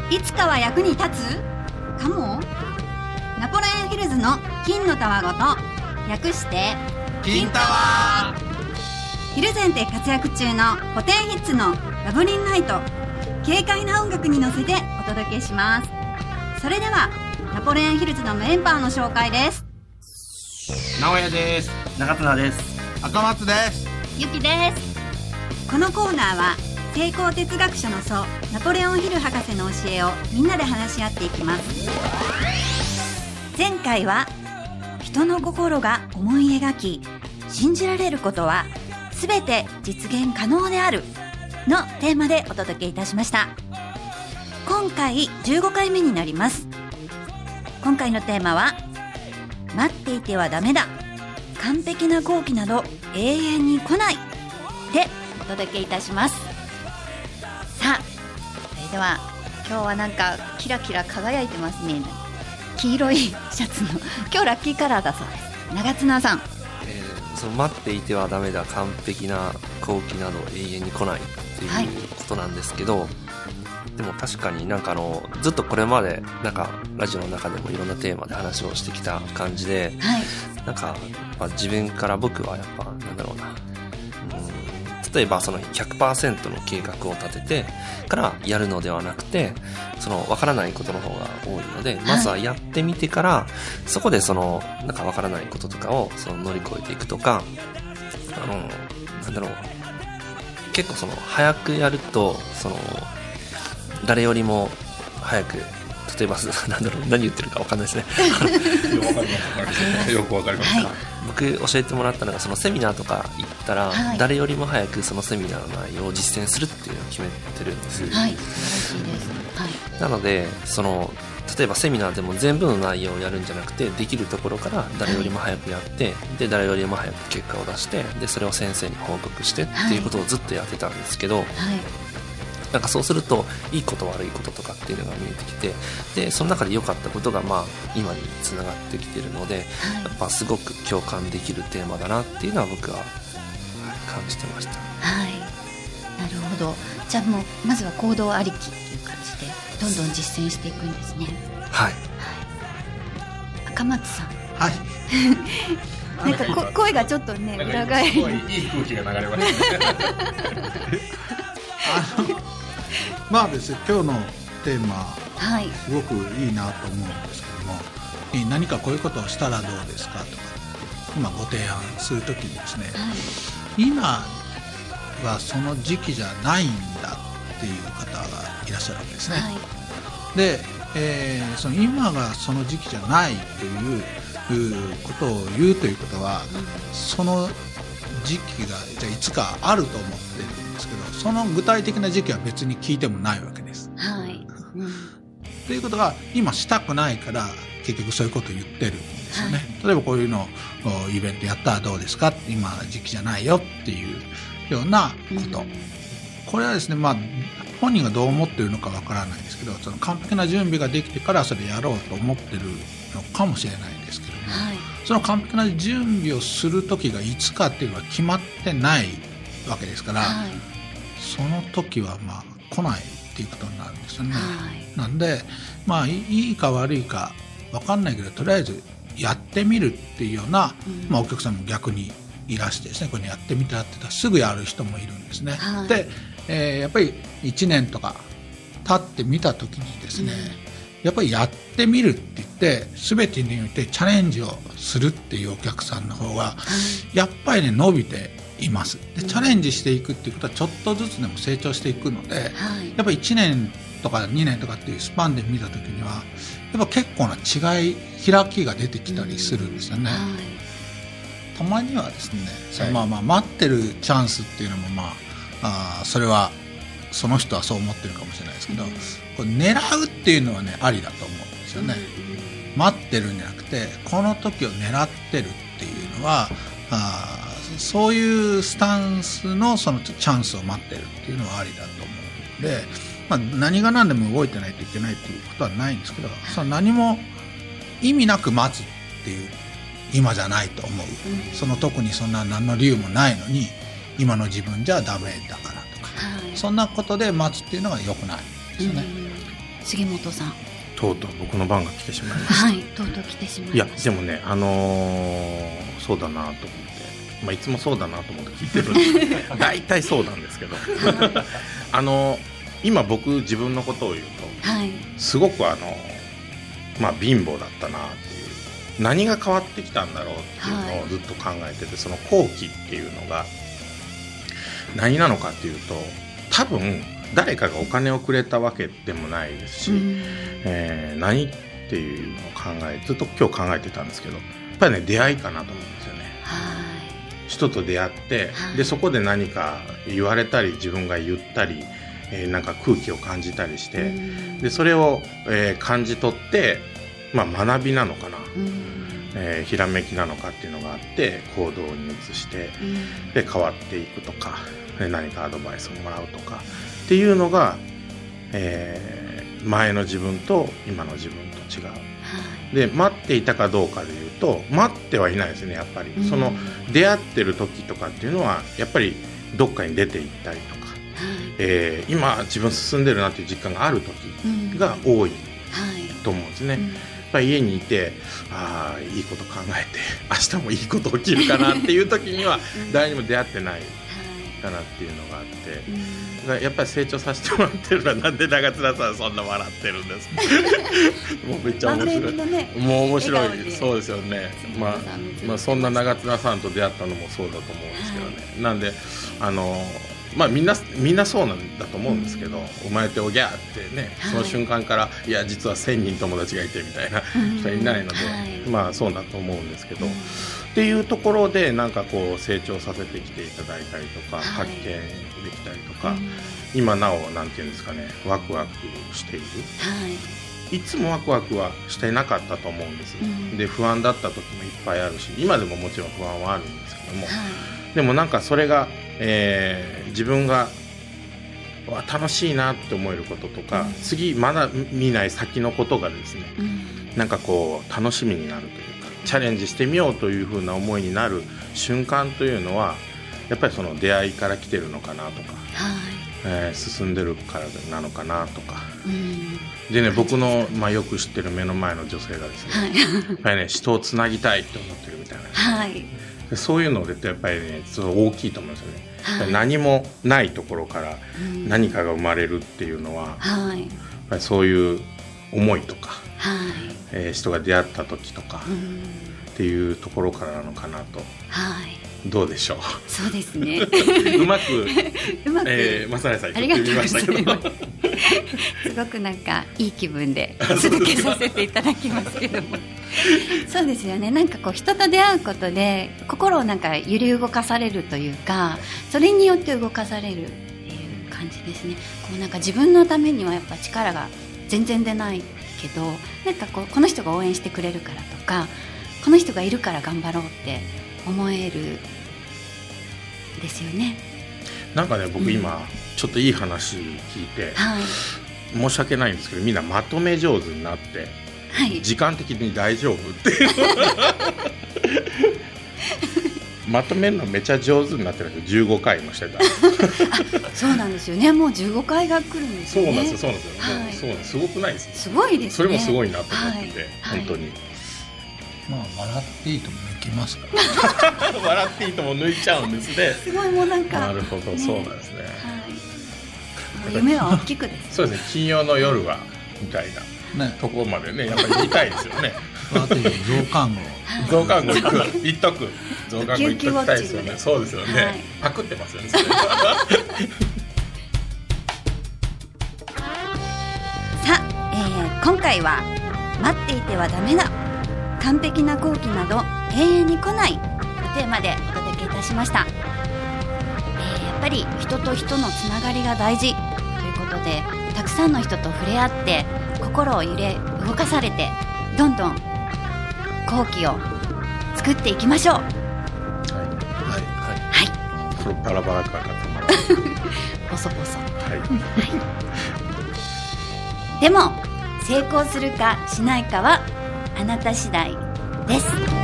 いつかは役に立つかも。ナポレオンヒルズの金のたわごと略して金タワヒルゼンで活躍中の古典ヒッツのラブリンナイト、軽快な音楽に乗せてお届けします。それではナポレオンヒルズのメンバーの紹介です。 直哉です。 中綱です。 赤松です。 ゆきです。このコーナーは成功哲学者の祖ナポレオンヒル博士の教えをみんなで話し合っていきます。前回は人の心が思い描き信じられることは全て実現可能であるのテーマでお届けいたしました。今回15回目になります。今回のテーマは待っていてはダメだ、完璧な好機など永遠に来ないでお届けいたします。さあ、それでは今日はなんかキラキラ輝いてますね。黄色いシャツの今日ラッキーカラーだそうです。長綱さん、 その待っていてはダメだ、完璧な好機など永遠に来ないっていうことなんですけど、でも確かになんかずっとこれまでなんかラジオの中でもいろんなテーマで話をしてきた感じで、なんか自分から僕はやっぱなんだろうな、例えばその 100% の計画を立ててからやるのではなくて、その分からないことの方が多いので、まずはやってみてからそこでそのなんか分からないこととかをその乗り越えていくとか、なんだろう、結構その早くやるとその誰よりも早く、例えばなんだろう、何言ってるか分かんないですね。 よくわかります。 僕教えてもらったのが、そのセミナーとか行ったら、誰よりも早くそのセミナーの内容を実践するっていうのを決めてるんです。 はい、素晴らしいです。 なのでその例えばセミナーでも全部の内容をやるんじゃなくて、できるところから誰よりも早くやって、で誰よりも早く結果を出して、でそれを先生に報告してっていうことをずっとやってたんですけど、なんかそうするといいこと悪いこととかっていうのが見えてきて、でその中で良かったことが今につながってきてるので、やっぱすごく共感できるテーマだなっていうのは僕は感じてました。 はい、なるほど。じゃあもうまずは行動ありきっていう感じでどんどん実践していくんですね。 はい、 赤松さん。 はい。 なんか声がちょっとね裏返り。 いい空気が流れましたね。まあですね、今日のテーマ、すごくいいなと思うんですけども、何かこういうことをしたらどうですかとか今ご提案するときにですね、今はその時期じゃないんだっていう方がいらっしゃるわけですね。で、その今がその時期じゃないということを言うということは、その時期がじゃあいつかあると思ってるんですけど、その具体的な時期は別に聞いてもないわけです。ということは今したくないから結局そういうことを言ってるんですよね。例えばこういうのをイベントやったらどうですか、今時期じゃないよっていうようなこと、これはですね、本人がどう思ってるのかわからないですけど、その完璧な準備ができてからそれやろうと思ってるのかもしれないですけども、その完璧な準備をする時がいつかっていうのは決まってないわけですから、その時は来ないっていうことになるんですよね。なんでいいか悪いか分かんないけど、とりあえずやってみるっていうような、お客さんも逆にいらしてですね、これやってみたって言ったらすぐやる人もいるんですね。で、やっぱり1年とか経ってみた時にですね、やっぱりやってみるって言って全てにおいてチャレンジをするっていうお客さんの方がやっぱりね伸びています。でチャレンジしていくっていうことはちょっとずつでも成長していくので、やっぱり1年とか2年とかっていうスパンで見た時にはやっぱ結構な違い、開きが出てきたりするんですよね。たまにはですね、待ってるチャンスっていうのもそれはその人はそう思ってるかもしれないですけど、これ狙うっていうのはねありだと思うんですよね。待ってるんじゃなくてこの時を狙ってるっていうのはそういうスタンスのそのチャンスを待ってるっていうのはありだと思うので、何が何でも動いてないといけないっていうことはないんですけど、その何も意味なく待つっていう今じゃないと思う、その特にそんな何の理由もないのに今の自分じゃダメだからとか、そんなことで待つっていうのが良くないですよね。 杉本さん、 とうとう僕の番が来てしまいました。 はい、とうとう来てしまいました。 いやでもね、そうだなと思って、いつもそうだなと思って聞いてるんです大体そうなんですけど今僕自分のことを言うと、はい、すごく貧乏だったなっていう、何が変わってきたんだろうっていうのをずっと考えてて、その後期っていうのが何なのかっていうと、多分誰かがお金をくれたわけでもないですし、何っていうのをずっと今日考えてたんですけど、やっぱりね、出会いかなと思うんですよね。人と出会って、でそこで何か言われたり自分が言ったり、なんか空気を感じたりして、でそれを、感じ取って、学びなのかな、ひらめきなのかっていうのがあって行動に移して、で変わっていくとか、何かアドバイスをもらうとかっていうのが、前の自分と今の自分と違う。で待っていたかどうかでいうと、待ってはいないですね。やっぱりその出会ってる時とかっていうのはやっぱりどっかに出ていったりとか、今自分進んでるなっていう実感がある時が多いと思うんですね。やっぱり家にいて、いいこと考えて明日もいいこと起きるかなっていう時には誰にも出会ってないかなっていうのがあって、やっぱり成長させてもらってるのは、なんで長綱さんそんな笑ってるんですかもうめっちゃ面白い、もう面白い。そうですよね。そんな長綱さんと出会ったのもそうだと思うんですけどね、なんでみんなそうなんだと思うんですけど、生まれておぎゃーってね、その瞬間から、いや実は1000人友達がいてみたいな人いないので、そうだと思うんですけど、っていうところでなんかこう成長させてきていただいたりとか、発見できたりとか、今なおなんていうんですかね、ワクワクしている、いつもワクワクはしてなかったと思うんです。で不安だった時もいっぱいあるし、今でももちろん不安はあるんですけども、でもなんかそれが、自分が楽しいなって思えることとか、次まだ見ない先のことがですね、なんかこう楽しみになるというか、チャレンジしてみようというふうな思いになる瞬間というのは、やっぱりその出会いから来てるのかなとか、進んでるからなのかなとか、でね、僕の、よく知ってる目の前の女性がですね、やっぱりね、人をつなぎたいって思ってるみたいな、そういうのでやっぱりね、大きいと思うんですよね。何もないところから何かが生まれるっていうのは、やっぱりそういう思いとか、人が出会った時とかっていうところからなのかなと。どうでしょう。 そうですね。 うまくまさねさん言ってみましたけどすごくなんかいい気分で続けさせていただきますけどもそうですよね。なんかこう人と出会うことで心をなんか揺り動かされるというか、それによって動かされるっていう感じですね。こうなんか自分のためにはやっぱ力が全然出ないけど、なんかこの人が応援してくれるからとか、この人がいるから頑張ろうって思えるですよね。 なんかね、僕今、ちょっといい話聞いて、申し訳ないんですけど、みんなまとめ上手になって、時間的に大丈夫っていうまとめるのめちゃ上手になってるんですよ。15回もしてたそうなんですよね。もう15回が来るんですよね。 そうなんですよ。すごくないですか。 すごいですね。 それもすごいなと思ってて、本当に。 笑っていいとも抜きますから笑っていいとも抜いちゃうんですね。 すごい、もうなんかなるほど、そうなんですね。 夢は大きくです。 そうですね。金曜の夜はみたいなところまでね、やっぱり行きたいですよね。 あと増刊号行っとく増刊号行っときたいですよね。そうですよね。パクってますよね。さあ、今回は待っていてはダメだ、完璧な好機など永遠に来ないとテーマでお届けいたしました。やっぱり人と人のつながりが大事ということで、たくさんの人と触れ合って心を動かされて、どんどん好機を作っていきましょう。 このバラバラ感がたまらないボソボソ、でも成功するかしないかはあなた次第です。